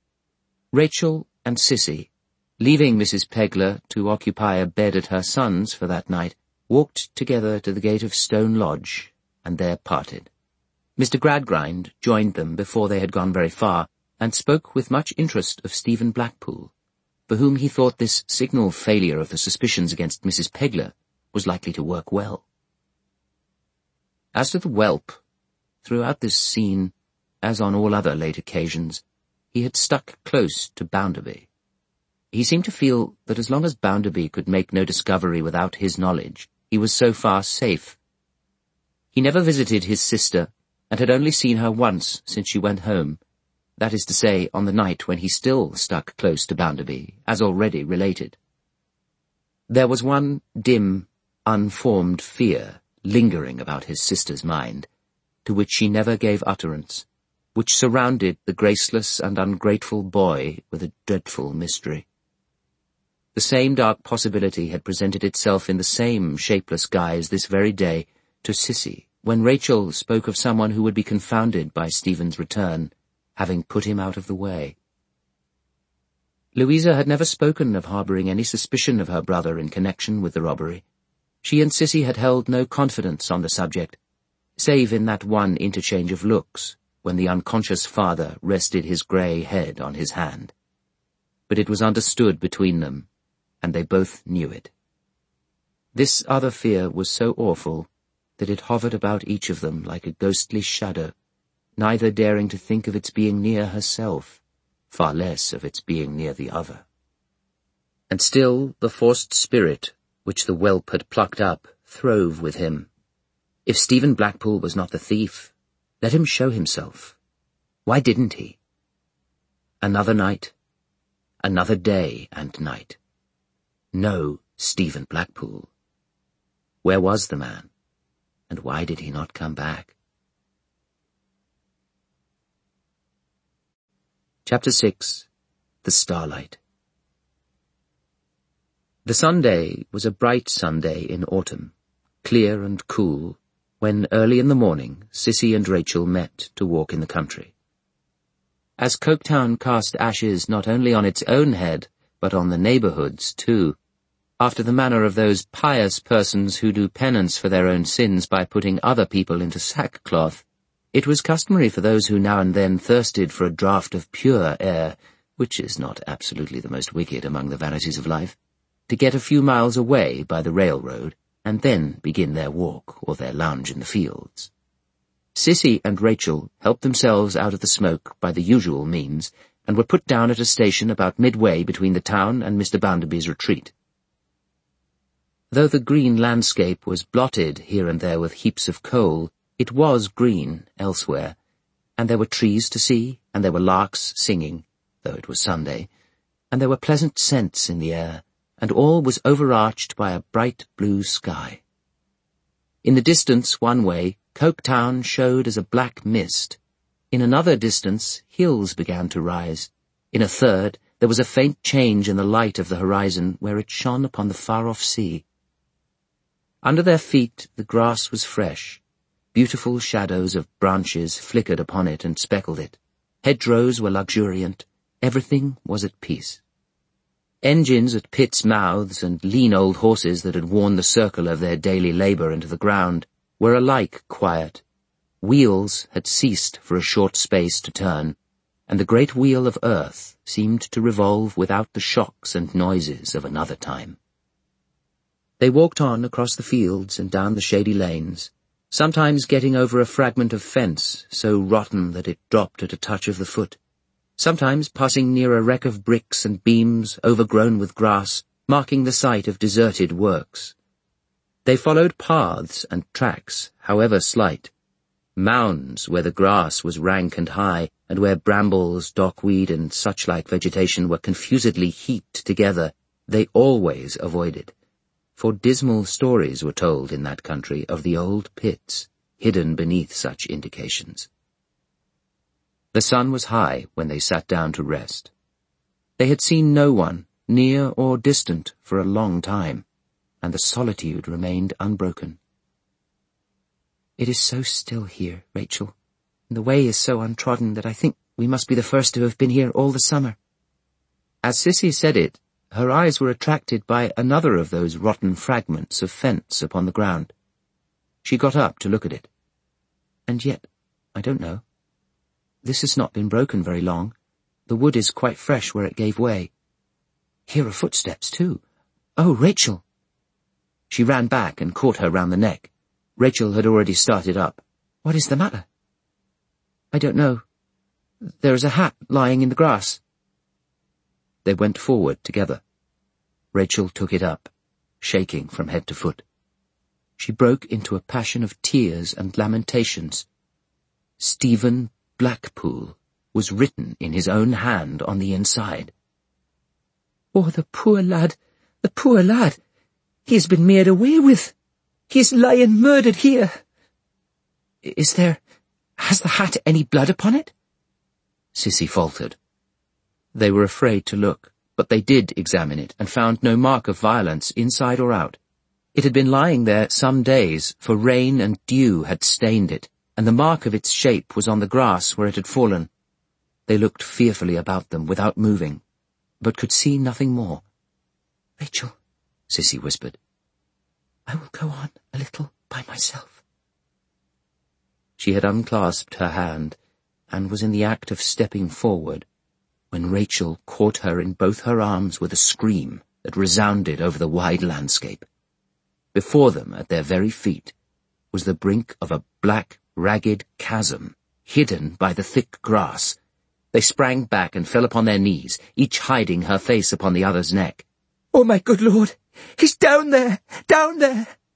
Rachel and Sissy, leaving Mrs. Pegler to occupy a bed at her son's for that night, walked together to the gate of Stone Lodge, and there parted. Mr. Gradgrind joined them before they had gone very far, and spoke with much interest of Stephen Blackpool, for whom he thought this signal failure of the suspicions against Mrs. Pegler was likely to work well. As to the whelp, throughout this scene, as on all other late occasions, he had stuck close to Bounderby. He seemed to feel that as long as Bounderby could make no discovery without his knowledge, he was so far safe. He never visited his sister, and had only seen her once since she went home, that is to say, on the night when he still stuck close to Bounderby, as already related. There was one dim, unformed fear lingering about his sister's mind, to which she never gave utterance, which surrounded the graceless and ungrateful boy with a dreadful mystery. The same dark possibility had presented itself in the same shapeless guise this very day to Sissy, when Rachel spoke of someone who would be confounded by Stephen's return, having put him out of the way. Louisa had never spoken of harbouring any suspicion of her brother in connection with the robbery. She and Sissy had held no confidence on the subject, save in that one interchange of looks, when the unconscious father rested his grey head on his hand. But it was understood between them, and they both knew it. This other fear was so awful that it hovered about each of them like a ghostly shadow, neither daring to think of its being near herself, far less of its being near the other. And still the forced spirit, which the whelp had plucked up, throve with him. If Stephen Blackpool was not the thief, Let him show himself. Why didn't he? Another night, another day and night. No Stephen Blackpool. Where was the man, and why did he not come back? Chapter 6. The Starlight. The Sunday was a bright Sunday in autumn, clear and cool, when early in the morning Cissy and Rachel met to walk in the country. As Coketown cast ashes not only on its own head, but on the neighbourhood's too, after the manner of those pious persons who do penance for their own sins by putting other people into sackcloth, it was customary for those who now and then thirsted for a draught of pure air, which is not absolutely the most wicked among the vanities of life, to get a few miles away by the railroad, and then begin their walk or their lounge in the fields. Cissy and Rachel helped themselves out of the smoke by the usual means, and were put down at a station about midway between the town and Mr. Bounderby's retreat. Though the green landscape was blotted here and there with heaps of coal, it was green elsewhere, and there were trees to see, and there were larks singing, though it was Sunday, and there were pleasant scents in the air, and all was overarched by a bright blue sky. In the distance one way, Coketown showed as a black mist. In another distance, hills began to rise. In a third, there was a faint change in the light of the horizon where it shone upon the far-off sea. Under their feet the grass was fresh. Beautiful shadows of branches flickered upon it and speckled it. Hedgerows were luxuriant. Everything was at peace. Engines at pits' mouths and lean old horses that had worn the circle of their daily labour into the ground were alike quiet. Wheels had ceased for a short space to turn, and the great wheel of earth seemed to revolve without the shocks and noises of another time. They walked on across the fields and down the shady lanes, sometimes getting over a fragment of fence so rotten that it dropped at a touch of the foot, sometimes passing near a wreck of bricks and beams overgrown with grass, marking the site of deserted works. They followed paths and tracks, however slight, mounds where the grass was rank and high, and where brambles, dockweed, and such-like vegetation were confusedly heaped together, they always avoided, for dismal stories were told in that country of the old pits, hidden beneath such indications. The sun was high when they sat down to rest. They had seen no one, near or distant, for a long time, and the solitude remained unbroken. "It is so still here, Rachel, and the way is so untrodden that I think we must be the first to have been here all the summer." As Cissy said it, her eyes were attracted by another of those rotten fragments of fence upon the ground. She got up to look at it. "And yet, I don't know. This has not been broken very long. The wood is quite fresh where it gave way. Here are footsteps, too. Oh, Rachel!" She ran back and caught her round the neck. Rachel had already started up. "What is the matter?" "I don't know. There is a hat lying in the grass." They went forward together. Rachel took it up, shaking from head to foot. She broke into a passion of tears and lamentations. Stephen Blackpool was written in his own hand on the inside. "Oh, the poor lad, the poor lad! He has been made away with. He is lying murdered here." Has the hat any blood upon it?" Cissy faltered. They were afraid to look, but they did examine it and found no mark of violence inside or out. It had been lying there some days, for rain and dew had stained it, and the mark of its shape was on the grass where it had fallen. They looked fearfully about them without moving, but could see nothing more. "Rachel," Cissy whispered, "I will go on a little by myself." She had unclasped her hand, and was in the act of stepping forward, when Rachel caught her in both her arms with a scream that resounded over the wide landscape. Before them, at their very feet, was the brink of a black, ragged chasm, hidden by the thick grass. They sprang back and fell upon their knees, each hiding her face upon the other's neck. "Oh, my good Lord! He's down there! Down there!"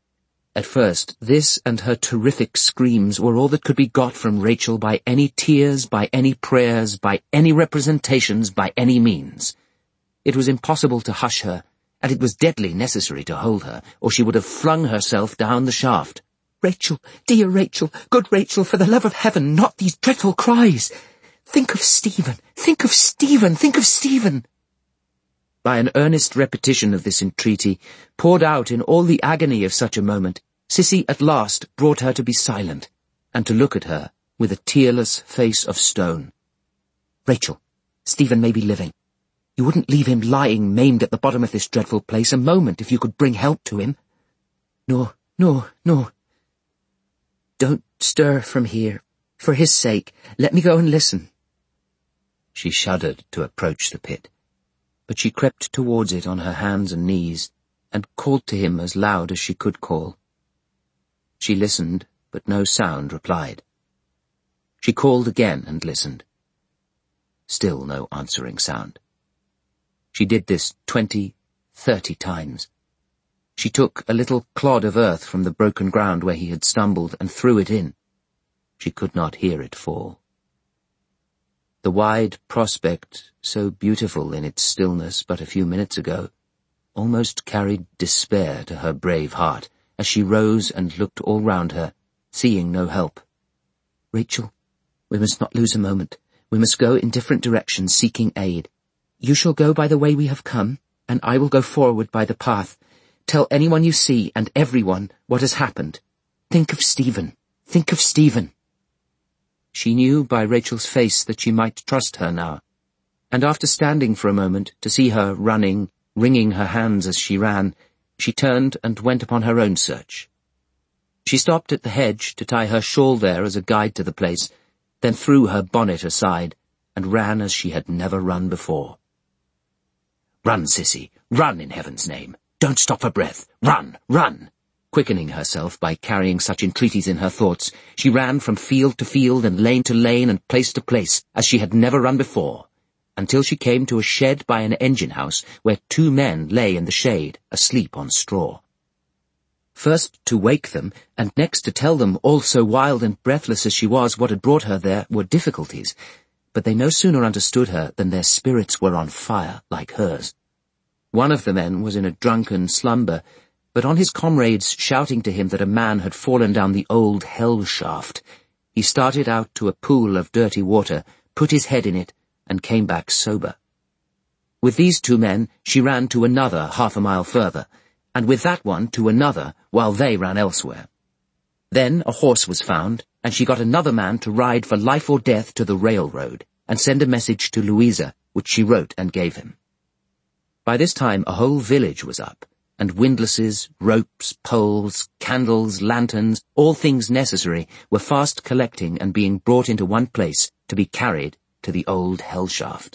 At first, this and her terrific screams were all that could be got from Rachel by any tears, by any prayers, by any representations, by any means. It was impossible to hush her, and it was deadly necessary to hold her, or she would have flung herself down the shaft. Rachel, dear Rachel, good Rachel, for the love of heaven, not these dreadful cries. Think of Stephen, think of Stephen, think of Stephen. By an earnest repetition of this entreaty, poured out in all the agony of such a moment, Sissy at last brought her to be silent, and to look at her with a tearless face of stone. Rachel, Stephen may be living. You wouldn't leave him lying maimed at the bottom of this dreadful place a moment if you could bring help to him. No, no, no. Don't stir from here. For his sake, let me go and listen. She shuddered to approach the pit, but she crept towards it on her hands and knees, and called to him as loud as she could call. She listened, but no sound replied. She called again and listened. Still no answering sound. She did this 20, 30 times. She took a little clod of earth from the broken ground where he had stumbled and threw it in. She could not hear it fall. The wide prospect, so beautiful in its stillness but a few minutes ago, almost carried despair to her brave heart as she rose and looked all round her, seeing no help. Rachel, we must not lose a moment. We must go in different directions seeking aid. You shall go by the way we have come, and I will go forward by the path. Tell anyone you see and everyone what has happened. Think of Stephen. Think of Stephen. She knew by Rachel's face that she might trust her now, and after standing for a moment to see her running, wringing her hands as she ran, she turned and went upon her own search. She stopped at the hedge to tie her shawl there as a guide to the place, then threw her bonnet aside and ran as she had never run before. "Run, Sissy, run in heaven's name. Don't stop for breath. Run, run!" Quickening herself by carrying such entreaties in her thoughts, she ran from field to field and lane to lane and place to place as she had never run before, until she came to a shed by an engine-house where 2 men lay in the shade, asleep on straw. First to wake them, and next to tell them, all so wild and breathless as she was, what had brought her there, were difficulties, but they no sooner understood her than their spirits were on fire like hers. One of the men was in a drunken slumber, but on his comrades shouting to him that a man had fallen down the old hell shaft, he started out to a pool of dirty water, put his head in it, and came back sober. With these 2 men she ran to another 1/2 a mile further, and with that one to another, while they ran elsewhere. Then a horse was found, and she got another man to ride for life or death to the railroad, and send a message to Louisa, which she wrote and gave him. By this time a whole village was up, and windlasses, ropes, poles, candles, lanterns, all things necessary, were fast collecting and being brought into one place to be carried to the old hell shaft.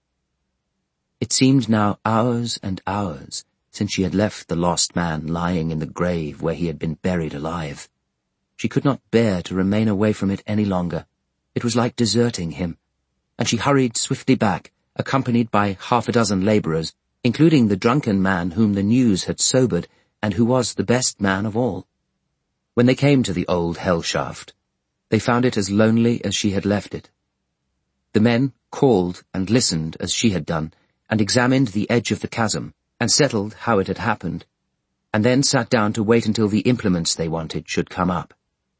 It seemed now hours and hours since she had left the lost man lying in the grave where he had been buried alive. She could not bear to remain away from it any longer. It was like deserting him, and she hurried swiftly back, accompanied by 6 labourers, including the drunken man whom the news had sobered, and who was the best man of all. When they came to the old hell shaft, they found it as lonely as she had left it. The men called and listened as she had done, and examined the edge of the chasm, and settled how it had happened, and then sat down to wait until the implements they wanted should come up.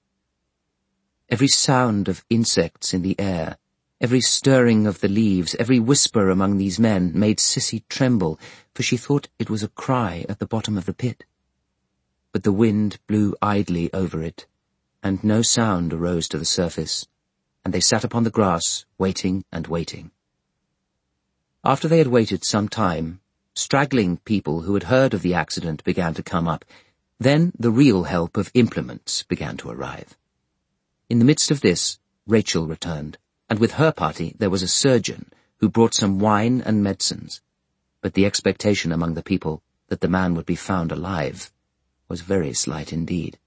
Every sound of insects in the air, every stirring of the leaves, every whisper among these men made Sissy tremble, for she thought it was a cry at the bottom of the pit. But the wind blew idly over it, and no sound arose to the surface, and they sat upon the grass, waiting and waiting. After they had waited some time, straggling people who had heard of the accident began to come up. Then the real help of implements began to arrive. In the midst of this, Rachel returned, and with her party there was a surgeon who brought some wine and medicines, but the expectation among the people that the man would be found alive was very slight indeed.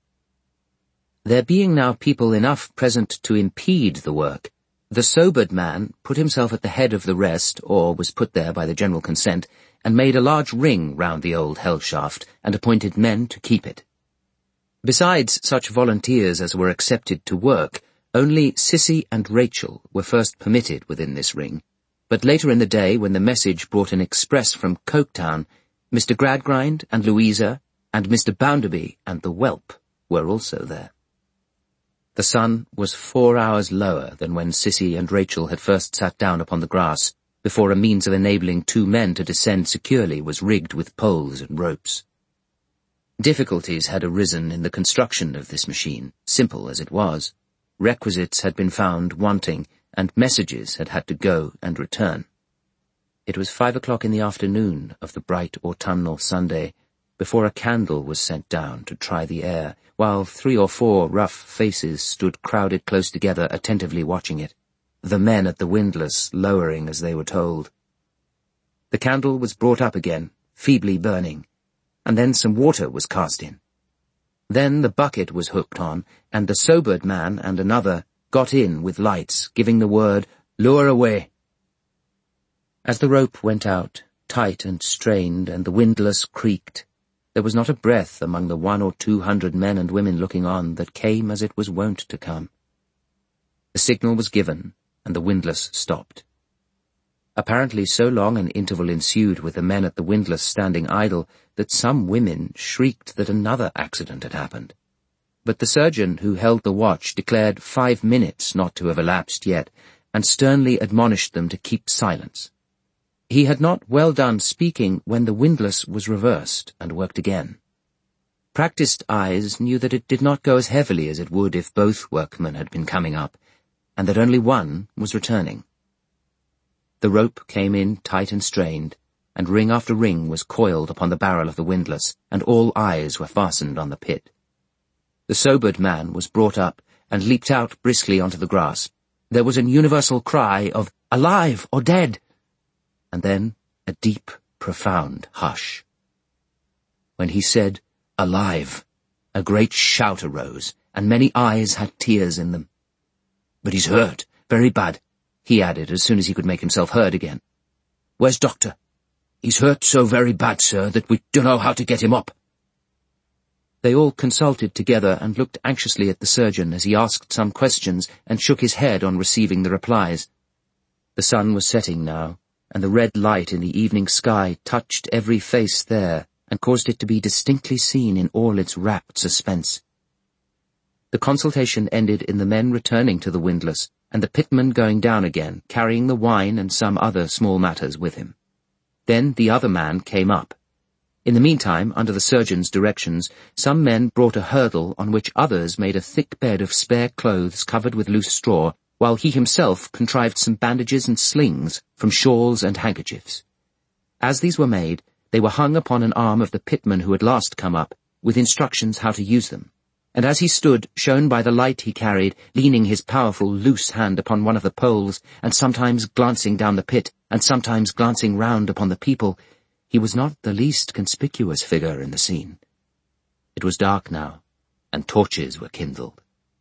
There being now people enough present to impede the work, the sobered man put himself at the head of the rest, or was put there by the general consent, and made a large ring round the old hell shaft, and appointed men to keep it. Besides such volunteers as were accepted to work, only Sissy and Rachel were first permitted within this ring, but later in the day, when the message brought an express from Coketown, Mr. Gradgrind and Louisa and Mr. Bounderby and the whelp were also there. The sun was 4 hours lower than when Sissy and Rachel had first sat down upon the grass, before a means of enabling 2 men to descend securely was rigged with poles and ropes. Difficulties had arisen in the construction of this machine, simple as it was. Requisites had been found wanting, and messages had had to go and return. It was 5 o'clock in the afternoon of the bright autumnal Sunday before a candle was sent down to try the air, while 3 or 4 rough faces stood crowded close together, attentively watching it, the men at the windlass lowering as they were told. The candle was brought up again, feebly burning, and then some water was cast in. Then the bucket was hooked on, and the sobered man and another got in with lights, giving the word, "Lower away." As the rope went out, tight and strained, and the windlass creaked, there was not a breath among the 100 or 200 men and women looking on that came as it was wont to come. The signal was given, and the windlass stopped. Apparently so long an interval ensued with the men at the windlass standing idle that some women shrieked that another accident had happened. But the surgeon who held the watch declared 5 minutes not to have elapsed yet, and sternly admonished them to keep silence. He had not well done speaking when the windlass was reversed and worked again. Practised eyes knew that it did not go as heavily as it would if both workmen had been coming up, and that only one was returning. The rope came in tight and strained, and ring after ring was coiled upon the barrel of the windlass, and all eyes were fastened on the pit. The sobered man was brought up and leaped out briskly onto the grass. There was an universal cry of "Alive or dead!" and then a deep, profound hush. When he said "Alive," a great shout arose, and many eyes had tears in them. "But he's hurt, very bad," he added as soon as he could make himself heard again. "Where's doctor?" "He's hurt so very bad, sir, that we don't know how to get him up." They all consulted together and looked anxiously at the surgeon as he asked some questions and shook his head on receiving the replies. The sun was setting now, and the red light in the evening sky touched every face there and caused it to be distinctly seen in all its rapt suspense. The consultation ended in the men returning to the windlass and the pitman going down again, carrying the wine and some other small matters with him. Then the other man came up. In the meantime, under the surgeon's directions, some men brought a hurdle on which others made a thick bed of spare clothes covered with loose straw, while he himself contrived some bandages and slings from shawls and handkerchiefs. As these were made, they were hung upon an arm of the pitman who had last come up, with instructions how to use them. And as he stood, shown by the light he carried, leaning his powerful loose hand upon one of the poles, and sometimes glancing down the pit, and sometimes glancing round upon the people, he was not the least conspicuous figure in the scene. It was dark now, and torches were kindled.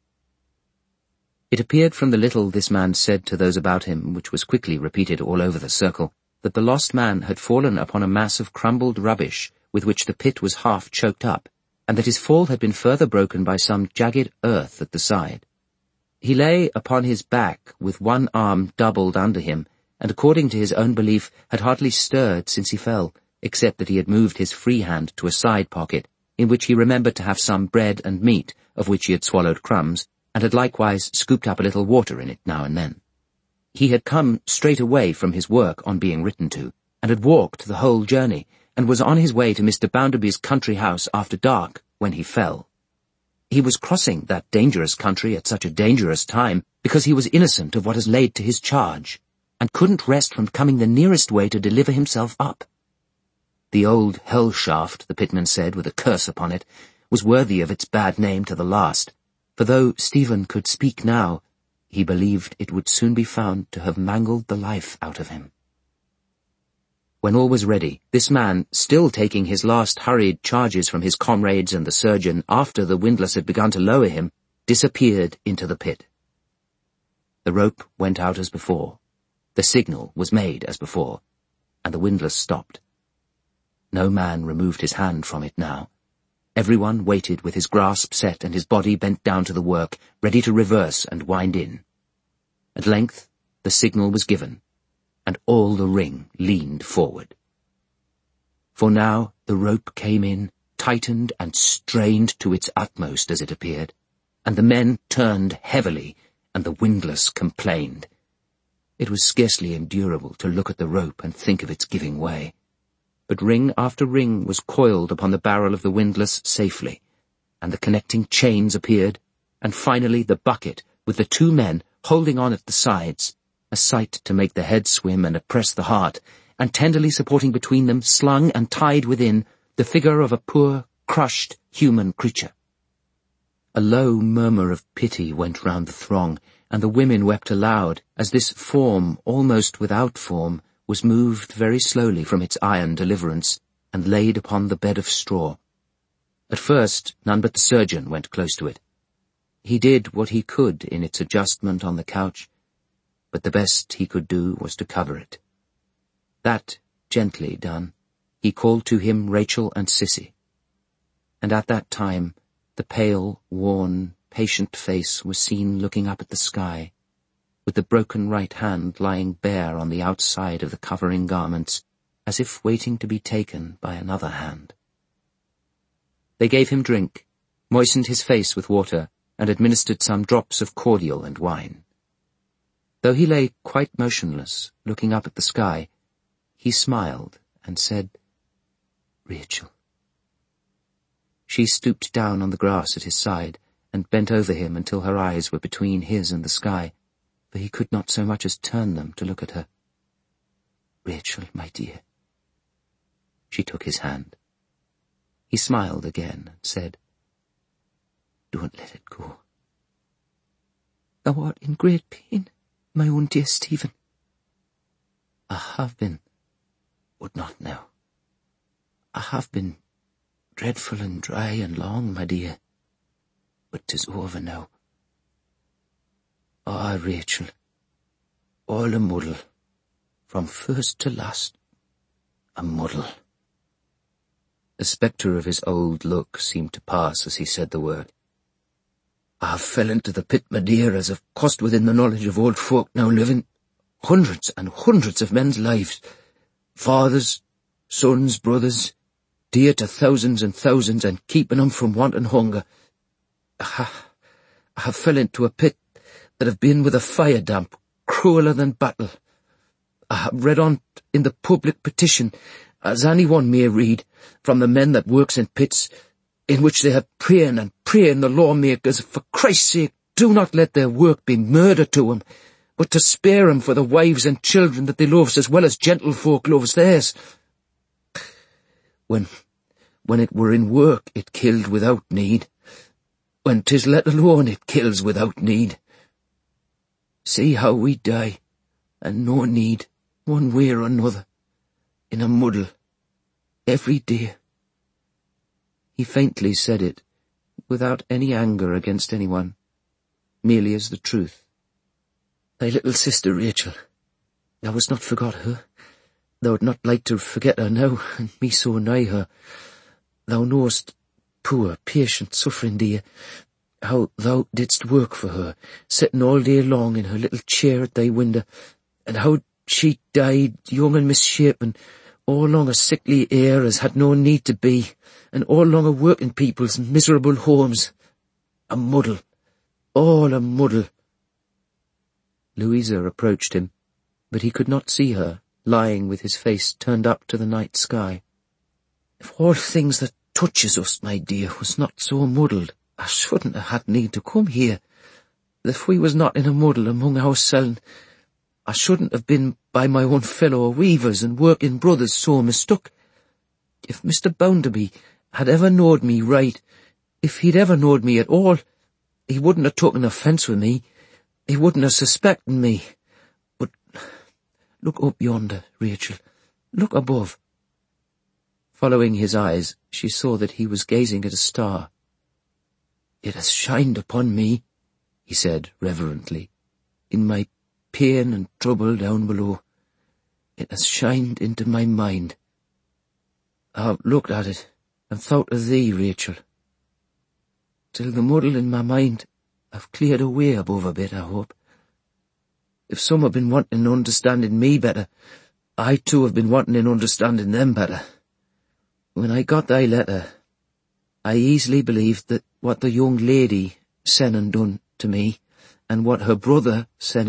It appeared from the little this man said to those about him, which was quickly repeated all over the circle, that the lost man had fallen upon a mass of crumbled rubbish with which the pit was half choked up, and that his fall had been further broken by some jagged earth at the side. He lay upon his back with one arm doubled under him, and according to his own belief had hardly stirred since he fell, except that he had moved his free hand to a side pocket, in which he remembered to have some bread and meat, of which he had swallowed crumbs, and had likewise scooped up a little water in it now and then. He had come straight away from his work on being written to, and had walked the whole journey, and was on his way to Mr. Bounderby's country house after dark when he fell. He was crossing that dangerous country at such a dangerous time because he was innocent of what is laid to his charge, and couldn't rest from coming the nearest way to deliver himself up. The old hell shaft, the pitman said with a curse upon it, was worthy of its bad name to the last, for though Stephen could speak now, he believed it would soon be found to have mangled the life out of him. When all was ready, this man, still taking his last hurried charges from his comrades and the surgeon after the windlass had begun to lower him, disappeared into the pit. The rope went out as before. The signal was made as before, and the windlass stopped. No man removed his hand from it now, Everyone waited with his grasp set and his body bent down to the work, ready to reverse and wind in. At length the signal was given, and all the ring leaned forward. For now the rope came in, tightened and strained to its utmost as it appeared, and the men turned heavily, and the windlass complained. It was scarcely endurable to look at the rope and think of its giving way. But ring after ring was coiled upon the barrel of the windlass safely, and the connecting chains appeared, and finally the bucket, with the 2 men holding on at the sides, a sight to make the head swim and oppress the heart, and tenderly supporting between them, slung and tied within, the figure of a poor, crushed human creature. A low murmur of pity went round the throng, and the women wept aloud, as this form, almost without form, was moved very slowly from its iron deliverance, and laid upon the bed of straw. At first none but the surgeon went close to it. He did what he could in its adjustment on the couch, but the best he could do was to cover it. That gently done, he called to him Rachel and Sissy, and at that time the pale, worn, patient face was seen looking up at the sky, with the broken right hand lying bare on the outside of the covering garments, as if waiting to be taken by another hand. They gave him drink, moistened his face with water, and administered some drops of cordial and wine. Though he lay quite motionless, looking up at the sky, he smiled and said, "Rachel." She stooped down on the grass at his side and bent over him until her eyes were between his and the sky, for he could not so much as turn them to look at her. "Rachel, my dear." She took his hand. He smiled again and said, "Don't let it go." "Thou art in great pain, my own dear Stephen." "I have been, but not now. I have been dreadful and dry and long, my dear, but 'tis over now. Ah, Rachel, all a muddle, from first to last, a muddle." The spectre of his old look seemed to pass as he said the word. "I have fell into the pit, my dear, as have cost within the knowledge of old folk now living hundreds and hundreds of men's lives, fathers, sons, brothers, dear to thousands and thousands, and keeping them from want and hunger. I have fell into a pit that have been with a fire damp, crueller than battle. I have read on in the public petition, as anyone may read, from the men that works in pits, in which they have praying and praying the lawmakers, for Christ's sake, do not let their work be murder to 'em, but to spare 'em for the wives and children that they loves as well as gentlefolk loves theirs. When it were in work, it killed without need. When 'tis let alone, it kills without need. See how we die, and no need, one way or another, in a muddle, every day." He faintly said it, without any anger against anyone, merely as the truth. "Thy little sister Rachel, thou hast not forgot her. Thou'd not like to forget her now, and me so nigh her. Thou knowest, poor, patient, suffering dear, how thou didst work for her, sitting all day long in her little chair at thy window, and how she died young and misshapen, all along a sickly air as had no need to be, and all along a working people's miserable homes. A muddle, all a muddle." Louisa approached him, but he could not see her, lying with his face turned up to the night sky. "If all things that touches us, my dear, was not so muddled, I shouldn't have had need to come here. If we was not in a muddle among ourselves, I shouldn't have been by my own fellow weavers and working brothers so mistook. If Mr. Bounderby had ever knowed me right, if he'd ever knowed me at all, he wouldn't have taken offence with me, he wouldn't have suspected me. But look up yonder, Rachel, look above." Following his eyes, she saw that he was gazing at a star. "It has shined upon me," he said reverently, "in my pain and trouble down below. It has shined into my mind. I have looked at it and thought of thee, Rachel. Till the muddle in my mind I've cleared away above a bit, I hope. If some have been wanting understanding me better, I too have been wanting in understanding them better. When I got thy letter, I easily believed that what the young lady said and done to me, and what her brother said